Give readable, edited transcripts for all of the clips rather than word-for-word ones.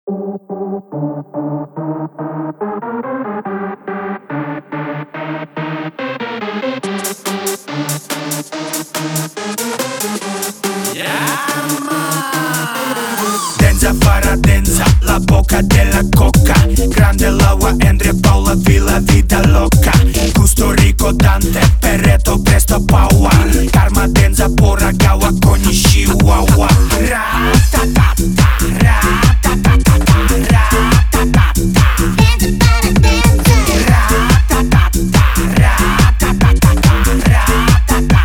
Denza farà denza, la bocca della cocca. Grande Laura, Andrea, Paola, Villa, vita loca. Gusto Rico, Dante, Perreto, presto power. Karma, denza, pora, gawa, cogni, chihuahua. Ra-ta-ta-ta, ra-ta-ta-ta, ra-ta-ta-ta. Ra-ta-ta-ta, ra-ta-ta-ta, ra-ta-ta-ta.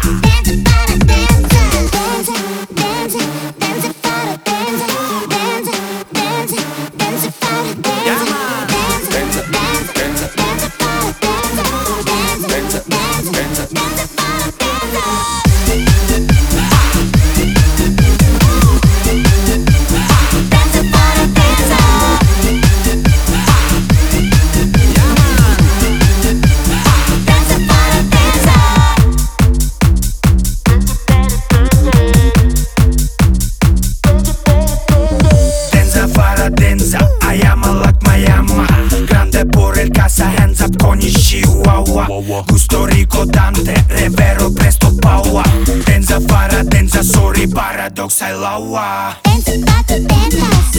Hands up con i chihuahua. Gusto Rico, Dante, Revero, presto power. Denza farà denza, sorry, paradox, I lawa. Dance,